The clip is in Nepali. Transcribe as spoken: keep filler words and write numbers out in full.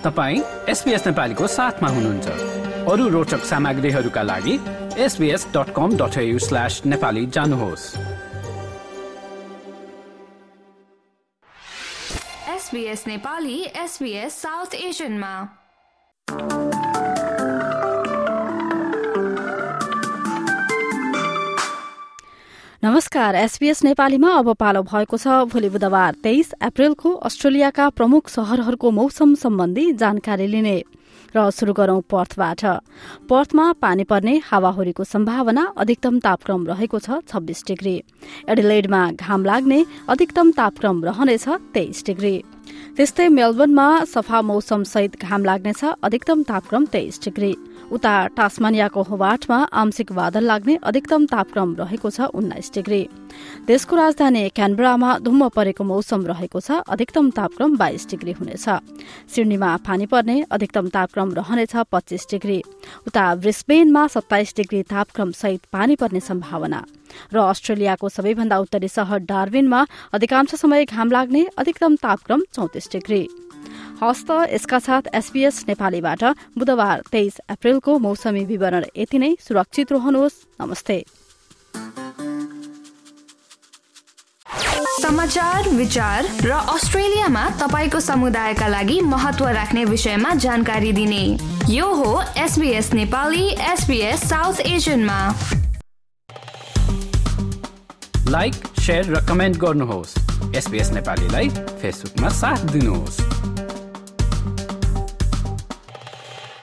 तपाईं एसबीएस नेपालीको साथमा हुनुहुन्छ। अरू रोचक सामग्रीहरूका लागि S B S dot com dot A U slash Nepali जानुहोस्। एसबीएस नेपाली एसबीएस साउथ एसियनमा। नमस्कार, एसबीएस नेपालीमा अब पालो भएको छ भोलि बुधबार तेइस अप्रेलको अस्ट्रेलियाका प्रमुख शहरहरूको मौसम सम्बन्धी जानकारी लिने। र शुरू गरौं पर्थबाट। पर्थमा पानी पर्ने हावाहुरीको सम्भावना, अधिकतम तापक्रम रहेको छ छब्बीस डिग्री। एडिलेडमा घाम लाग्ने, अधिकतम तापक्रम रहनेछ तेइस डिग्री। त्यस्तै मेलबर्नमा सफा मौसम सहित घाम लाग्नेछ, अधिकतम तापक्रम तेइस डिग्री। उता टास्मानियाको होबार्टमा आंशिक बादल लाग्ने, अधिकतम तापक्रम रहेको छ उन्नाइस डिग्री। देशको राजधानी क्यानबरामा धुम्म परेको मौसम रहेको छ, अधिकतम तापक्रम बाइस डिग्री हुनेछ। सिडनीमा पानी पर्ने, अधिकतम तापक्रम रहनेछ पच्चीस डिग्री। उता ब्रिस्बेनमा सत्ताइस डिग्री तापक्रम सहित पानी पर्ने सम्भावना। र अस्ट्रेलियाको सबैभन्दा उत्तरी शहर डार्विनमा अधिकांश समय घाम लाग्ने, अधिकतम तापक्रम चौतिस डिग्री। हस्त यसका साथ एसबीएस नेपालीबाट बुधबार तेइस अप्रेलको मौसमी विवरण यति नै। सुरक्षित रहनुहोस्। नमस्ते। समाचार, विचार र अस्ट्रेलियामा तपाईको समुदायका लागि महत्व राख्ने विषयमा जानकारी दिने यो हो एसबीएस नेपाली एसबीएस साउथ एसियनमा। लाइक, शेयर र कमेन्ट गर्नुहोस्। एसबीएस नेपालीलाई फेसबुकमा साथ दिनुहोस्।